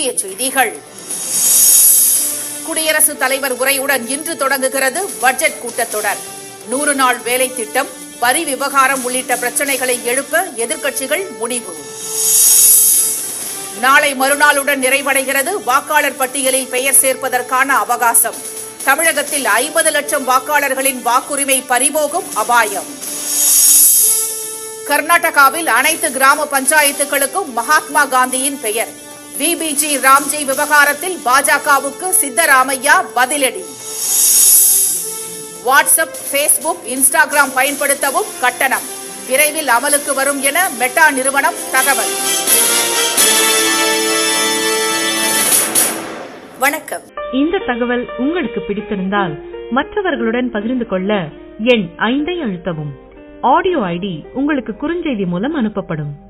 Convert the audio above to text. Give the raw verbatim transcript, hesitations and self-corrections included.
முக்கிய செய்திகள். குடியரசுத் தலைவர் உரையுடன் இன்று தொடங்குகிறது பட்ஜெட் கூட்டத்தொடர். நூறு நாள் வேலை திட்டம், வரி விவகாரம் உள்ளிட்ட பிரச்சினைகளை எழுப்ப எதிர்க்கட்சிகள் முடிவு. நாளை மறுநாளுடன் நிறைவடைகிறது வாக்காளர் பட்டியலில் பெயர் சேர்ப்பதற்கான அவகாசம். தமிழகத்தில் ஐம்பது லட்சம் வாக்காளர்களின் வாக்குரிமை பறிபோகும் அபாயம். கர்நாடகாவில் அனைத்து கிராம பஞ்சாயத்துகளுக்கும் மகாத்மா காந்தியின் பெயர். விபிஜி ராம்ஜி விவகாரத்தில் பாஜகவுக்கு சித்தராமையா பதிலடி. வாட்ஸ்அப், பேஸ்புக், இன்ஸ்டாகிராம் பயன்படுத்தவும் கட்டணம் விரைவில் அமலுக்கு வரும் என மெட்டா நிறுவனம் தகவல். வணக்கம். இந்த தகவல் உங்களுக்கு பிடித்திருந்தால் மற்றவர்களுடன் பகிர்ந்து கொள்ள எண் ஐந்தை அழுத்தவும். ஆடியோ ஐடி உங்களுக்கு குறுஞ்செய்தி மூலம் அனுப்பப்படும்.